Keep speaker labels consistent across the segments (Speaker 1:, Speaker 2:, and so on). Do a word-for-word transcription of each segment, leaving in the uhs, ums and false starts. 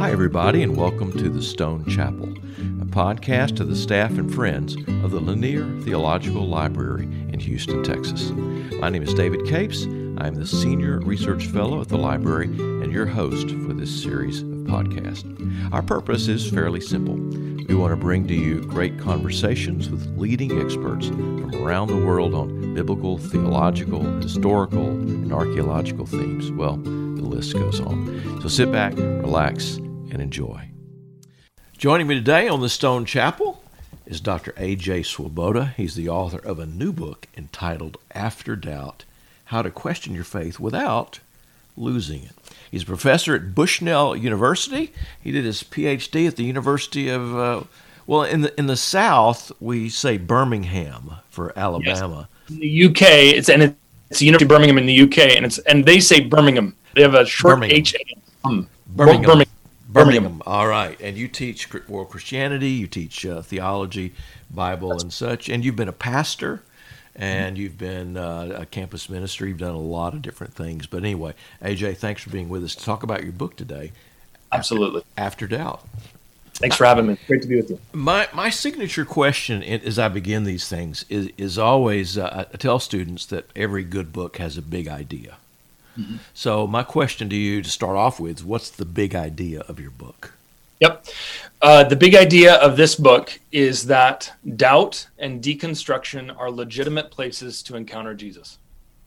Speaker 1: Hi, everybody, and welcome to the Stone Chapel, a podcast of the staff and friends of the Lanier Theological Library in Houston, Texas. My name is David Capes. I am the Senior Research Fellow at the library and your host for this series of podcasts. Our purpose is fairly simple. We want to bring to you great conversations with leading experts from around the world on biblical, theological, historical, and archaeological themes. Well, the list goes on. So sit back, relax, and enjoy. Joining me today on the Stone Chapel is Doctor A J Swoboda. He's the author of a new book entitled After Doubt: How to Question Your Faith Without Losing It. He's a professor at Bushnell University. He did his P H D at the University of, uh, well, in the in the South, we say Birmingham for Alabama.
Speaker 2: Yes. In the U K, it's and it's the University of Birmingham in the U K, and it's and they say Birmingham. They have a short
Speaker 1: Birmingham.
Speaker 2: H A M.
Speaker 1: Birmingham.
Speaker 2: Birmingham.
Speaker 1: Birmingham. All right. And you teach world Christianity, you teach uh, theology, Bible, That's and such, and you've been a pastor. And you've been uh, a campus ministry. You've done a lot of different things. But anyway, A J, thanks for being with us to talk about your book today.
Speaker 2: Absolutely.
Speaker 1: After, After Doubt.
Speaker 2: Thanks for having me. Great to be with you.
Speaker 1: My my signature question as I begin these things is, is always, uh, I tell students that every good book has a big idea. Mm-hmm. So my question to you to start off with, what's the big idea of your book?
Speaker 2: Yep. Uh, the big idea of this book is that doubt and deconstruction are legitimate places to encounter Jesus.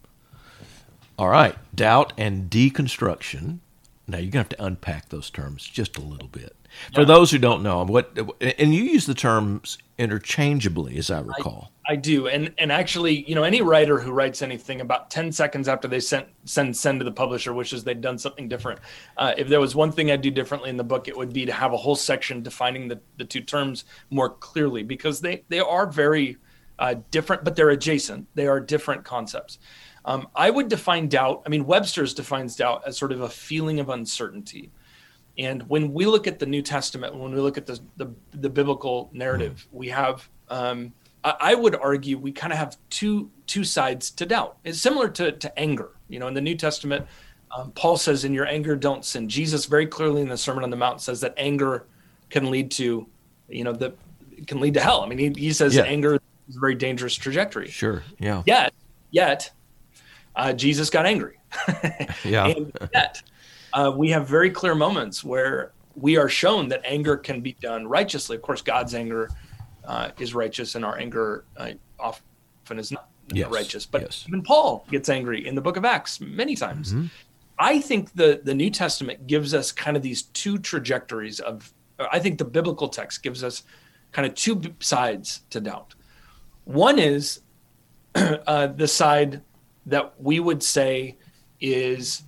Speaker 1: All right. Doubt and deconstruction. Now, you're going to have to unpack those terms just a little bit. For yeah. those who don't know, what and you use the terms interchangeably, as I recall.
Speaker 2: I, I do. And and actually, you know, any writer who writes anything about ten seconds after they send send, send to the publisher wishes they'd done something different. Uh, if there was one thing I'd do differently in the book, it would be to have a whole section defining the, the two terms more clearly, because they, they are very uh, different, but they're adjacent. They are different concepts. Um, I would define doubt. I mean, Webster's defines doubt as sort of a feeling of uncertainty. And when we look at the New Testament, when we look at the the, the biblical narrative, we have, um, I, I would argue, we kind of have two two sides to doubt. It's similar to, to anger. You know, in the New Testament, um, Paul says, "In your anger, don't sin." Jesus very clearly in the Sermon on the Mount says that anger can lead to, you know, the can lead to hell. I mean, he, he says
Speaker 1: yeah.
Speaker 2: anger is a very dangerous trajectory.
Speaker 1: Sure. Yeah.
Speaker 2: Yet, yet, uh, Jesus got angry.
Speaker 1: yeah.
Speaker 2: And yet. Uh, we have very clear moments where we are shown that anger can be done righteously. Of course, God's anger uh, is righteous, and our anger uh, often is not
Speaker 1: yes.
Speaker 2: righteous. But
Speaker 1: yes.
Speaker 2: even Paul gets angry in the book of Acts many times. Mm-hmm. I think the, the New Testament gives us kind of these two trajectories of, I think the biblical text gives us kind of two sides to doubt. One is uh, the side that we would say is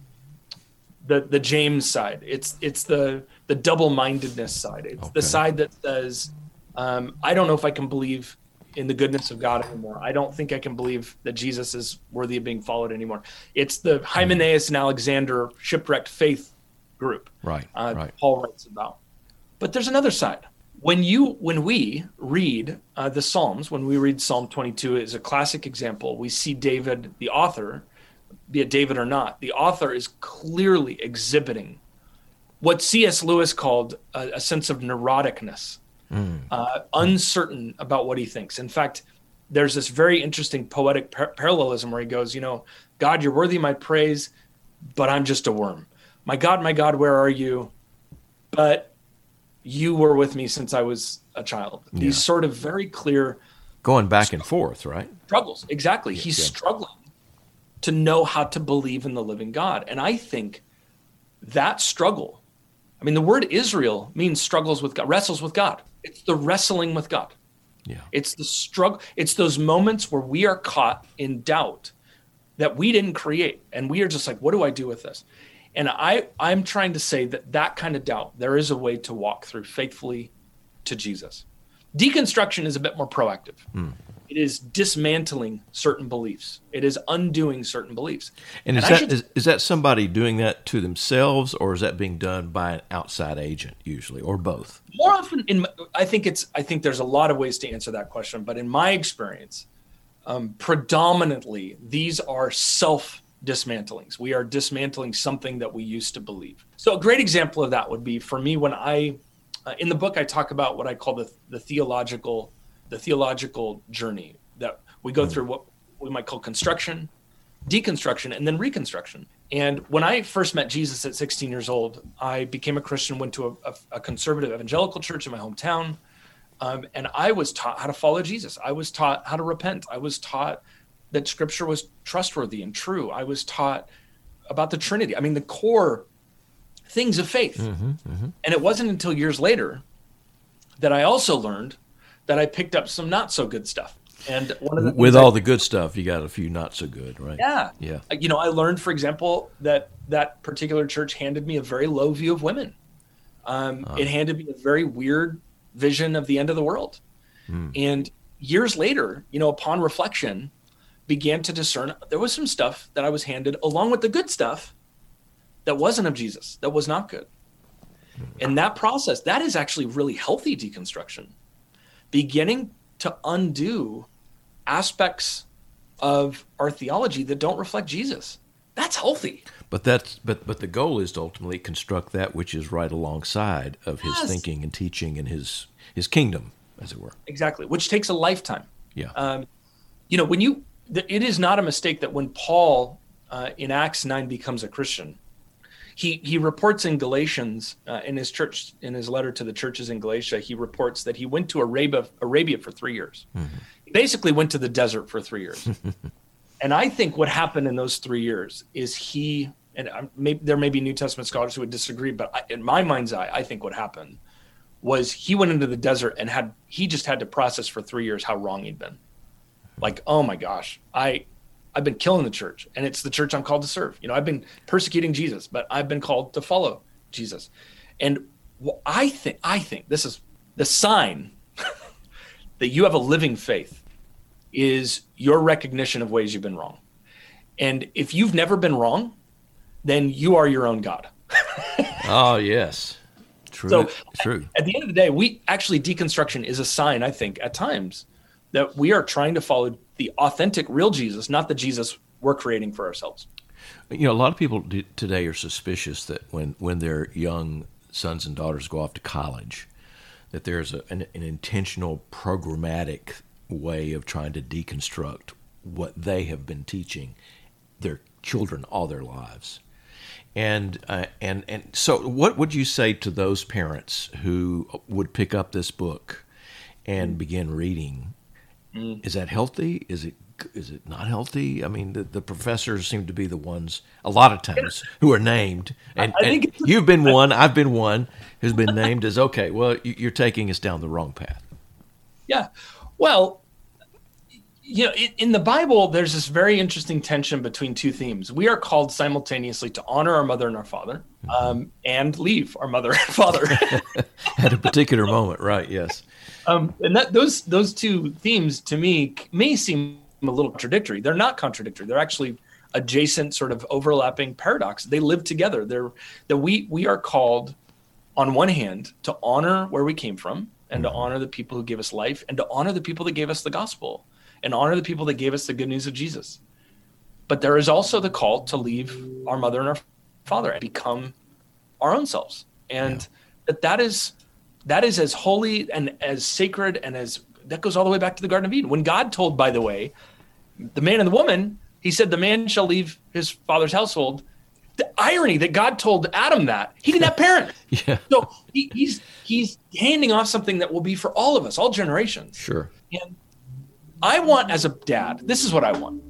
Speaker 2: the the James side. It's it's the the double-mindedness side. It's okay. the side that says, um, I don't know if I can believe in the goodness of God anymore. I don't think I can believe that Jesus is worthy of being followed anymore. It's the Hymenaeus and Alexander shipwrecked faith group.
Speaker 1: Right,
Speaker 2: uh,
Speaker 1: right.
Speaker 2: Paul writes about. But there's another side. When you when we read uh, the Psalms, when we read Psalm twenty-two is a classic example. We see David, the author, be it David or not, the author is clearly exhibiting what C S Lewis called a, a sense of neuroticness, mm. uh, uncertain about what he thinks. In fact, there's this very interesting poetic par- parallelism where he goes, you know, God, you're worthy of my praise, but I'm just a worm. My God, my God, where are you? But you were with me since I was a child. Yeah. These sort of very clear...
Speaker 1: Going back and forth, right?
Speaker 2: Struggles, exactly.
Speaker 1: Yeah,
Speaker 2: He's
Speaker 1: yeah.
Speaker 2: struggling to know how to believe in the living God. And I think that struggle, I mean, the word Israel means struggles with God, wrestles with God. It's the wrestling with God.
Speaker 1: Yeah.
Speaker 2: It's the struggle. It's those moments where we are caught in doubt that we didn't create. And we are just like, what do I do with this? And I, I'm trying to say that that kind of doubt, there is a way to walk through faithfully to Jesus. Deconstruction is a bit more proactive. Mm. It is dismantling certain beliefs. It is undoing certain beliefs.
Speaker 1: And, and is, that, should, is, is that somebody doing that to themselves, or is that being done by an outside agent usually, or both?
Speaker 2: More often, in I think it's. I think there's a lot of ways to answer that question. But in my experience, um, predominantly these are self dismantlings. We are dismantling something that we used to believe. So a great example of that would be for me when I, uh, in the book, I talk about what I call the the theological, the theological journey that we go through, what we might call construction, deconstruction, and then reconstruction. And when I first met Jesus at sixteen years old, I became a Christian, went to a, a, a conservative evangelical church in my hometown, um, and I was taught how to follow Jesus. I was taught how to repent. I was taught that Scripture was trustworthy and true. I was taught about the Trinity. I mean, the core things of faith. Mm-hmm, mm-hmm. And it wasn't until years later that I also learned that I picked up some not so good stuff. And one of the
Speaker 1: with all I, the good stuff, you got a few not so good, right?
Speaker 2: Yeah,
Speaker 1: yeah.
Speaker 2: You know, I learned, for example, that that particular church handed me a very low view of women. Um, uh. It handed me a very weird vision of the end of the world. Mm. And years later, you know, upon reflection, began to discern there was some stuff that I was handed along with the good stuff that wasn't of Jesus, that was not good. Mm. And that process, that is actually really healthy deconstruction, beginning to undo aspects of our theology that don't reflect Jesus. That's healthy.
Speaker 1: But that's but but the goal is to ultimately construct that which is right alongside of his yes. thinking and teaching and his his kingdom, as it were.
Speaker 2: Exactly, which takes a lifetime.
Speaker 1: Yeah.
Speaker 2: Um, you know, when you, it is not a mistake that when Paul uh, in Acts nine becomes a Christian, he he reports in Galatians uh, in his church in his letter to the churches in Galatia, he reports that he went to Arabia Arabia for three years. Mm-hmm. He basically went to the desert for three years. And I think what happened in those three years is he, and maybe, there may be New Testament scholars who would disagree, but I, in my mind's eye, I think what happened was he went into the desert and had he just had to process for three years how wrong he'd been. Like, oh my gosh, I, I've been killing the church, and it's the church I'm called to serve. You know, I've been persecuting Jesus, but I've been called to follow Jesus. And what I think, I think this is the sign that you have a living faith is your recognition of ways you've been wrong. And if you've never been wrong, then you are your own God.
Speaker 1: Oh, yes. True.
Speaker 2: So
Speaker 1: True.
Speaker 2: At the end of the day, we actually, deconstruction is a sign, I think, at times that we are trying to follow the authentic, real Jesus, not the Jesus we're creating for ourselves.
Speaker 1: You know, a lot of people today are suspicious that when, when their young sons and daughters go off to college, that there's a, an, an intentional programmatic way of trying to deconstruct what they have been teaching their children all their lives. And uh, and and so what would you say to those parents who would pick up this book and begin reading? Mm. Is that healthy? Is it is it not healthy? I mean, the, the professors seem to be the ones a lot of times who are named, and,
Speaker 2: I think
Speaker 1: and you've been one, I've been one who's been named as, okay, well, you're taking us down the wrong path. Yeah.
Speaker 2: Well, you know, in the Bible, there's this very interesting tension between two themes. We are called simultaneously to honor our mother and our father, mm-hmm. um, and leave our mother and father
Speaker 1: at a particular moment, right? Yes.
Speaker 2: Um, and that those those two themes to me may seem a little contradictory. They're not contradictory. They're actually adjacent, sort of overlapping paradox. They live together. They're that we we are called, on one hand, to honor where we came from, and mm-hmm. to honor the people who give us life, and to honor the people that gave us the gospel, and honor the people that gave us the good news of Jesus. But there is also the call to leave our mother and our father and become our own selves. And yeah. that that is that is as holy and as sacred and as that goes all the way back to the Garden of Eden. When God told, by the way, the man and the woman, he said, the man shall leave his father's household. The irony that God told Adam that he didn't have parents.
Speaker 1: yeah.
Speaker 2: So he, he's he's handing off something that will be for all of us, all generations.
Speaker 1: Sure.
Speaker 2: And I want, as a dad, this is what I want.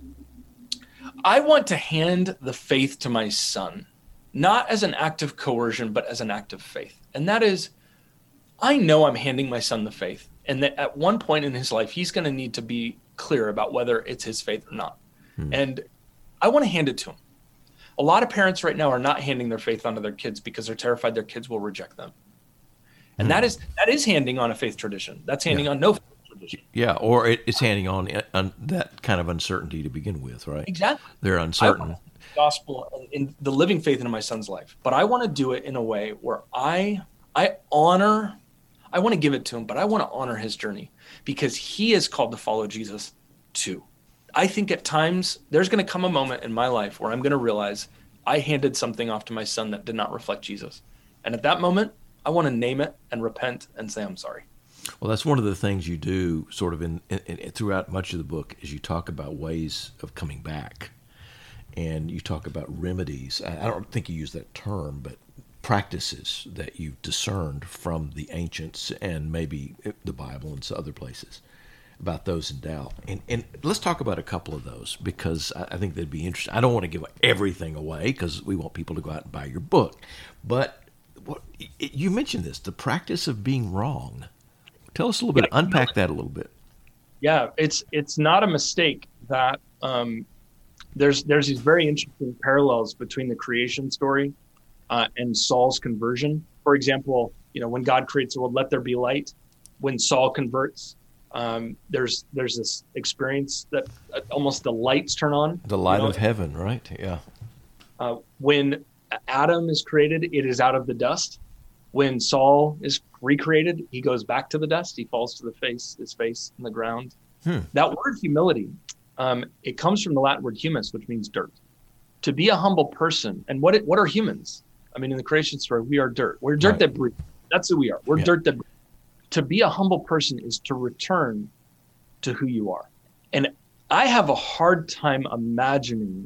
Speaker 2: I want to hand the faith to my son, not as an act of coercion, but as an act of faith. And that is, I know I'm handing my son the faith, and that at one point in his life, he's going to need to be clear about whether it's his faith or not. Hmm. And I want to hand it to him. A lot of parents right now are not handing their faith onto their kids because they're terrified their kids will reject them. And hmm. that is that is handing on a faith tradition. That's handing yeah. on no faith.
Speaker 1: Yeah, or it's handing on, on that kind of uncertainty to begin with, right?
Speaker 2: Exactly.
Speaker 1: They're uncertain.
Speaker 2: I want the gospel in the living faith into my son's life, but I want to do it in a way where I I honor, I want to give it to him, but I want to honor his journey because he is called to follow Jesus too. I think at times there's going to come a moment in my life where I'm going to realize I handed something off to my son that did not reflect Jesus. And at that moment, I want to name it and repent and say, I'm sorry.
Speaker 1: Well, that's one of the things you do sort of in, in, in throughout much of the book is you talk about ways of coming back. And you talk about remedies. I don't think you use that term, but practices that you've discerned from the ancients and maybe the Bible and some other places about those in doubt. And, and let's talk about a couple of those because I, I think they'd be interesting. I don't want to give everything away because we want people to go out and buy your book. But what, you mentioned this, the practice of being wrong. Tell us a little bit, unpack that a little bit.
Speaker 2: Yeah, it's it's not a mistake that um, there's there's these very interesting parallels between the creation story uh, and Saul's conversion. For example, you know, when God creates the world, let there be light. When Saul converts, um, there's there's this experience that uh, almost the lights turn on.
Speaker 1: The light
Speaker 2: you know?
Speaker 1: of heaven, right? Yeah.
Speaker 2: Uh, when Adam is created, it is out of the dust. When Saul is recreated, he goes back to the dust. He falls to the face, his face in the ground. Hmm. That word humility, um, it comes from the Latin word humus, which means dirt. To be a humble person, and what it, what are humans? I mean, in the creation story, we are dirt. We're dirt right. that breathes. That's who we are. We're yeah. dirt that breathes. To be a humble person is to return to who you are. And I have a hard time imagining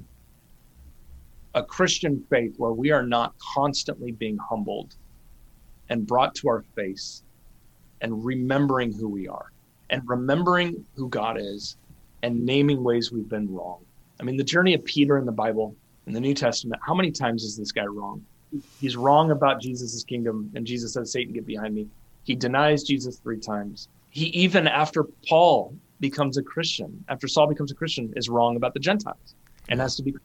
Speaker 2: a Christian faith where we are not constantly being humbled and brought to our face and remembering who we are and remembering who God is and naming ways we've been wrong. I mean, the journey of Peter in the Bible, in the New Testament, how many times is this guy wrong? He's wrong about Jesus' kingdom, and Jesus says, Satan, get behind me. He denies Jesus three times. He, even after Paul becomes a Christian, after Saul becomes a Christian, is wrong about the Gentiles and has to be.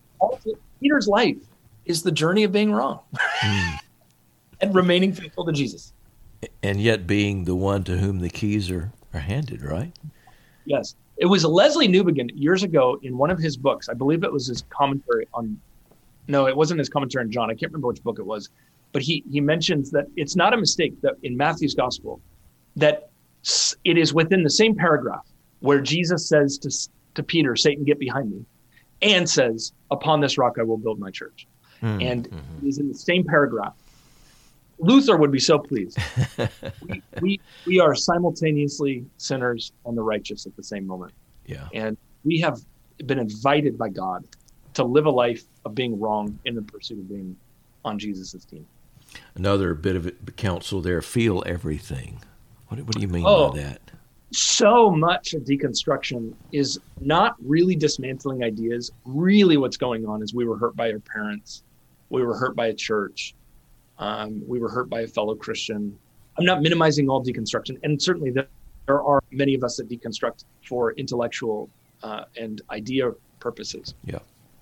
Speaker 2: Peter's life is the journey of being wrong. Mm. And remaining faithful to Jesus.
Speaker 1: And yet being the one to whom the keys are, are handed, right?
Speaker 2: Yes. It was Leslie Newbegin years ago in one of his books. I believe it was his commentary on, no, it wasn't his commentary on John. I can't remember which book it was. But he, he mentions that it's not a mistake that in Matthew's gospel, that it is within the same paragraph where Jesus says to, to Peter, Satan, get behind me, and says, upon this rock I will build my church. Mm-hmm. And it is in the same paragraph. Luther would be so pleased. we, we we are simultaneously sinners and the righteous at the same moment.
Speaker 1: Yeah.
Speaker 2: And we have been invited by God to live a life of being wrong in the pursuit of being on Jesus' team.
Speaker 1: Another bit of counsel there, feel everything. What, what do you mean
Speaker 2: oh,
Speaker 1: by that?
Speaker 2: So much of deconstruction is not really dismantling ideas. Really what's going on is we were hurt by our parents. We were hurt by a church. Um, we were hurt by a fellow Christian. I'm not minimizing all deconstruction. And certainly there, there are many of us that deconstruct for intellectual uh, and idea purposes.
Speaker 1: Yeah.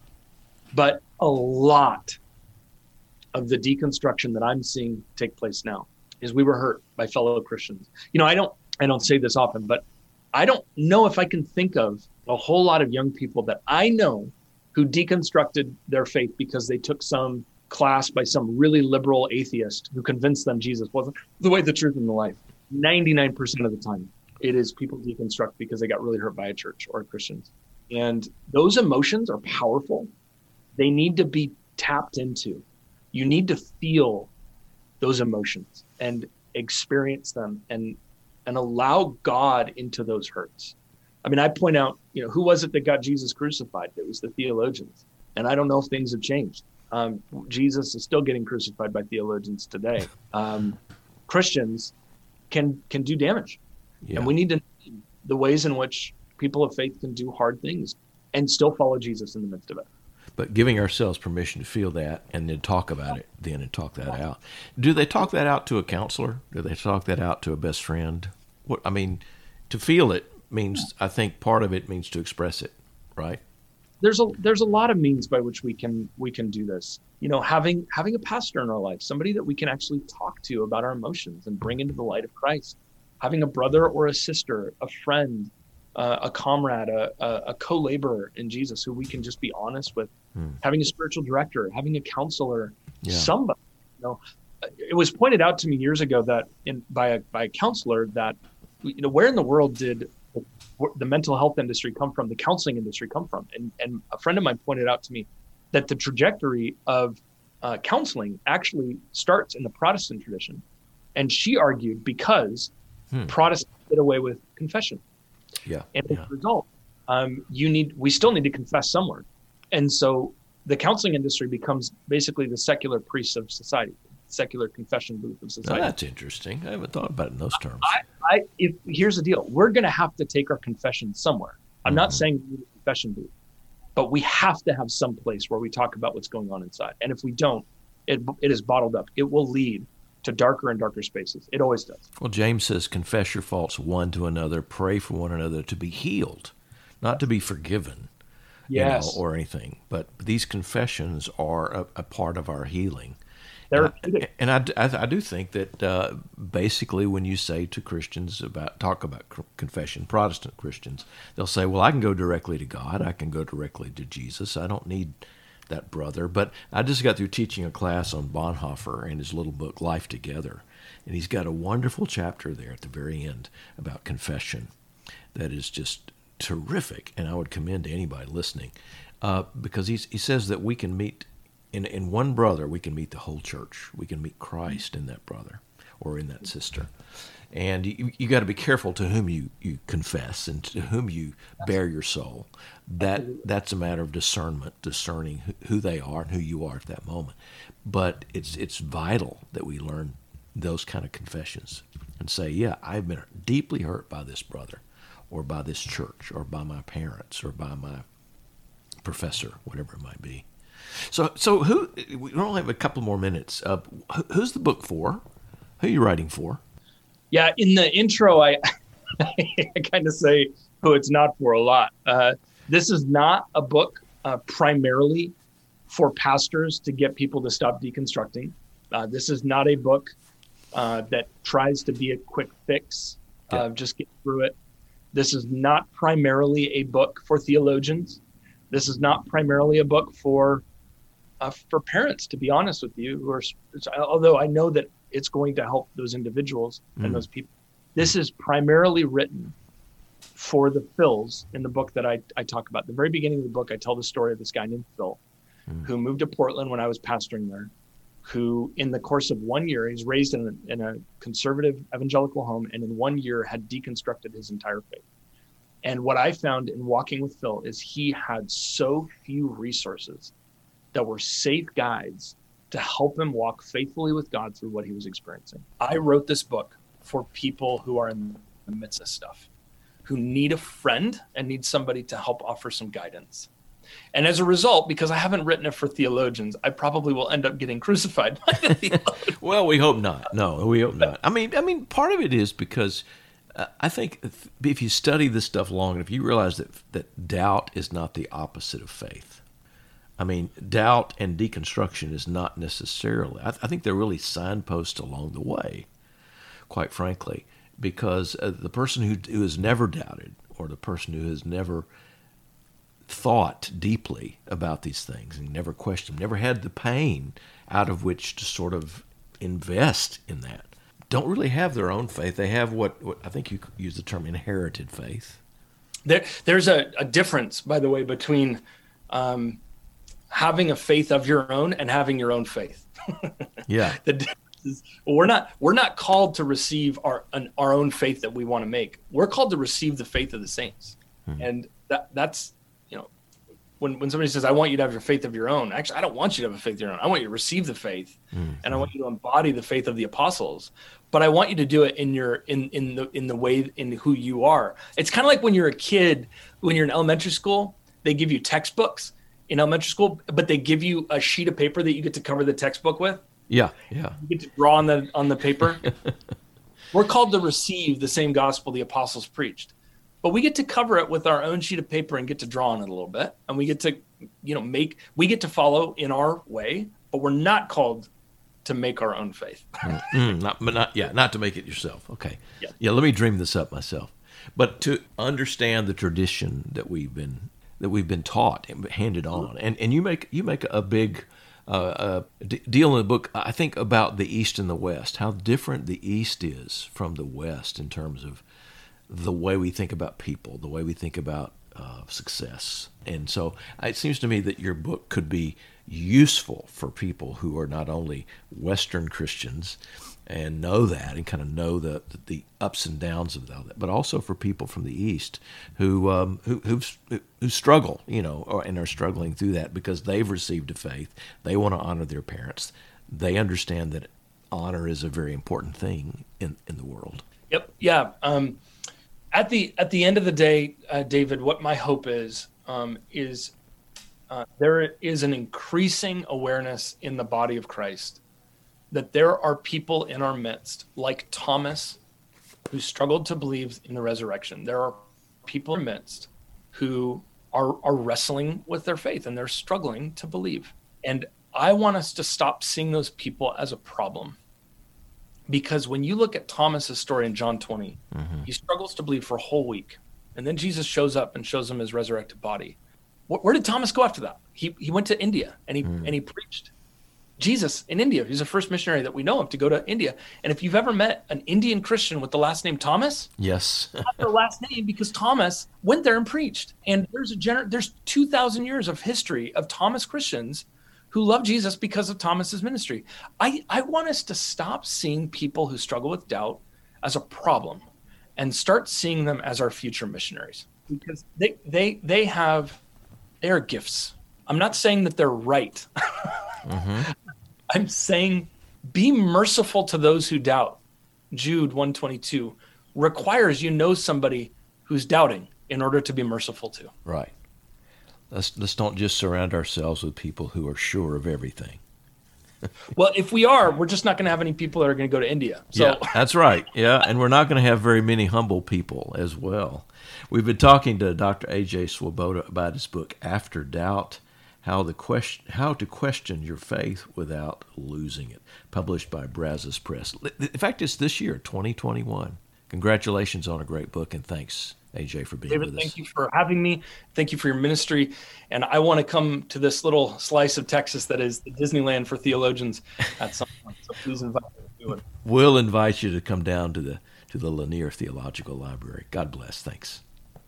Speaker 2: But a lot of the deconstruction that I'm seeing take place now is we were hurt by fellow Christians. You know, I don't, I don't say this often, but I don't know if I can think of a whole lot of young people that I know who deconstructed their faith because they took some class by some really liberal atheist who convinced them Jesus wasn't the way, the truth, and the life. ninety-nine percent of the time, it is people deconstruct because they got really hurt by a church or Christians. And those emotions are powerful. They need to be tapped into. You need to feel those emotions and experience them and and allow God into those hurts. I mean, I point out, you know, who was it that got Jesus crucified? It was the theologians. And I don't know if things have changed. Um, Jesus is still getting crucified by theologians today. Um, Christians can can do damage. Yeah. And we need to know the ways in which people of faith can do hard things and still follow Jesus in the midst of it.
Speaker 1: But giving ourselves permission to feel that and then talk about it then and talk that out. Do they talk that out to a counselor? Do they talk that out to a best friend? What I mean, to feel it means, I think part of it means to express it, right?
Speaker 2: There's a there's a lot of means by which we can we can do this. You know, having having a pastor in our life, somebody that we can actually talk to about our emotions and bring into the light of Christ. Having a brother or a sister, a friend, uh, a comrade, a, a, a co-laborer in Jesus who we can just be honest with. Hmm. Having a spiritual director, having a counselor, yeah. somebody. You know, it was pointed out to me years ago that in by a by a counselor that, you know, where in the world did where the mental health industry come from, the counseling industry come from. And, and a friend of mine pointed out to me that the trajectory of uh, counseling actually starts in the Protestant tradition. And she argued because hmm. Protestants did away with confession.
Speaker 1: Yeah.
Speaker 2: And as
Speaker 1: yeah.
Speaker 2: a result, um, you need, we still need to confess somewhere. And so the counseling industry becomes basically the secular priest of society, secular confession booth of society.
Speaker 1: Now, that's interesting. I haven't thought about it in those terms.
Speaker 2: I, I, if, here's the deal. We're going to have to take our confession somewhere. I'm mm-hmm. not saying we need a confession booth, but we have to have some place where we talk about what's going on inside. And if we don't, it, it is bottled up. It will lead to darker and darker spaces. It always does.
Speaker 1: Well, James says, confess your faults one to another, pray for one another to be healed, not to be forgiven,
Speaker 2: yes.
Speaker 1: you know, or anything. But these confessions are a, a part of our healing.
Speaker 2: Therapeutic.
Speaker 1: And, I, and I, I, I do think that uh, basically when you say to Christians about, talk about confession, Protestant Christians, they'll say, well, I can go directly to God. I can go directly to Jesus. I don't need that brother. But I just got through teaching a class on Bonhoeffer and his little book, Life Together. And he's got a wonderful chapter there at the very end about confession that is just terrific. And I would commend to anybody listening uh, because he's, he says that we can meet In, in one brother, we can meet the whole church. We can meet Christ in that brother or in that sister. And you, you got to be careful to whom you, you confess and to whom you bare your soul. That That's a matter of discernment, discerning who, who they are and who you are at that moment. But it's it's vital that we learn those kind of confessions and say, yeah, I've been deeply hurt by this brother or by this church or by my parents or by my professor, whatever it might be. So, so who? We only have a couple more minutes. Uh, who's the book for? Who are you writing for?
Speaker 2: Yeah, in the intro, I, I kind of say who it's not for a lot. Uh, this is not a book uh, primarily for pastors to get people to stop deconstructing. Uh, this is not a book uh, that tries to be a quick fix.
Speaker 1: Yeah.
Speaker 2: Uh, just get through it. This is not primarily a book for theologians. This is not primarily a book for Uh, for parents, to be honest with you, who are, although I know that it's going to help those individuals mm. and those people. This is primarily written for the Phils in the book that I, I talk about. At the very beginning of the book, I tell the story of this guy named Phil, mm. who moved to Portland when I was pastoring there, who in the course of one year, he's raised in a, in a conservative evangelical home, and in one year had deconstructed his entire faith. And what I found in walking with Phil is he had so few resources that were safe guides to help him walk faithfully with God through what he was experiencing. I wrote this book for people who are in the midst of stuff, who need a friend and need somebody to help offer some guidance. And as a result, because I haven't written it for theologians, I probably will end up getting crucified by the theologians.
Speaker 1: Well, we hope not. No, we hope not. I mean, I mean, part of it is because uh, I think if, if you study this stuff long enough, you realize that that doubt is not the opposite of faith. I mean, doubt and deconstruction is not necessarily, I, th- I think they're really signposts along the way, quite frankly, because uh, the person who, who has never doubted or the person who has never thought deeply about these things and never questioned, never had the pain out of which to sort of invest in that, don't really have their own faith. They have what, what I think you use the term inherited faith.
Speaker 2: There, there's a, a difference, by the way, between um, having a faith of your own and having your own faith.
Speaker 1: Yeah.
Speaker 2: The difference is we're not we're not called to receive our an, our own faith that we want to make. We're called to receive the faith of the saints. Hmm. And that that's, you know, when when somebody says, I want you to have your faith of your own, actually, I don't want you to have a faith of your own. I want you to receive the faith hmm. and I want you to embody the faith of the apostles. But I want you to do it in your in in the in the way in who you are. It's kind of like when you're a kid, when you're in elementary school, they give you textbooks in elementary school, but they give you a sheet of paper that you get to cover the textbook with.
Speaker 1: Yeah, yeah.
Speaker 2: You get to draw on the on the paper. We're called to receive the same gospel the apostles preached, but we get to cover it with our own sheet of paper and get to draw on it a little bit, and we get to, you know, make we get to follow in our way, but we're not called to make our own faith.
Speaker 1: mm, not, but not, yeah, not to make it yourself. Okay,
Speaker 2: yeah.
Speaker 1: yeah. Let me dream this up myself, but to understand the tradition that we've been. that we've been taught and handed on. And and you make you make a big uh, uh, d- deal in the book, I think, about the East and the West, how different the East is from the West in terms of the way we think about people, the way we think about uh, success. And so it seems to me that your book could be useful for people who are not only Western Christians and know that and kind of know the the ups and downs of that, but also for people from the East who um, who who've, who struggle, you know, or, and are struggling through that because they've received a faith. They want to honor their parents. They understand that honor is a very important thing in, in the world.
Speaker 2: Yep. Yeah. Um, at the at the end of the day, uh, David, what my hope is um, is uh, there is an increasing awareness in the body of Christ that there are people in our midst, like Thomas, who struggled to believe in the resurrection. There are people in our midst who are, are wrestling with their faith and they're struggling to believe. And I want us to stop seeing those people as a problem. Because when you look at Thomas's story in John twenty, mm-hmm. he struggles to believe for a whole week. And then Jesus shows up and shows him his resurrected body. Where did Thomas go after that? He he went to India and he mm. and he preached Jesus in India. He's the first missionary that we know of to go to India. And if you've ever met an Indian Christian with the last name Thomas,
Speaker 1: yes,
Speaker 2: that's their last name because Thomas went there and preached. And there's a gener- there's two thousand years of history of Thomas Christians who love Jesus because of Thomas's ministry. I, I want us to stop seeing people who struggle with doubt as a problem and start seeing them as our future missionaries because they they they have they are gifts. I'm not saying that they're right. mm-hmm. I'm saying be merciful to those who doubt. Jude one twenty-two requires you know somebody who's doubting in order to be merciful to.
Speaker 1: Right. Let's, let's don't just surround ourselves with people who are sure of everything.
Speaker 2: Well, if we are, we're just not going to have any people that are going to go to India. So.
Speaker 1: Yeah, that's right. Yeah, and we're not going to have very many humble people as well. We've been talking to Doctor A J Swoboda about his book, After Doubt, How the question, How to Question Your Faith Without Losing It, published by Brazos Press. In fact, it's this year, twenty twenty-one. Congratulations on a great book, and thanks, A J, for being
Speaker 2: David,
Speaker 1: with us.
Speaker 2: Thank you for having me. Thank you for your ministry. And I want to come to this little slice of Texas that is the Disneyland for theologians at some point. So please invite me to do it.
Speaker 1: We'll invite you to come down to the to the Lanier Theological Library. God bless. Thanks.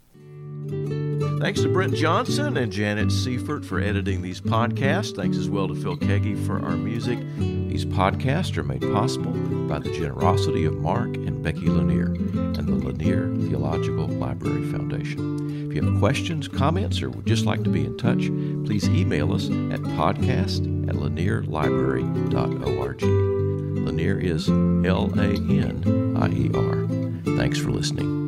Speaker 1: Thanks to Brent Johnson and Janet Seifert for editing these podcasts. Thanks as well to Phil Keggy for our music. These podcasts are made possible by the generosity of Mark and Becky Lanier and the Lanier Theological Library Foundation. If you have questions, comments, or would just like to be in touch, please email us at podcast at lanier library dot org. Lanier is L A N I E R. Thanks for listening.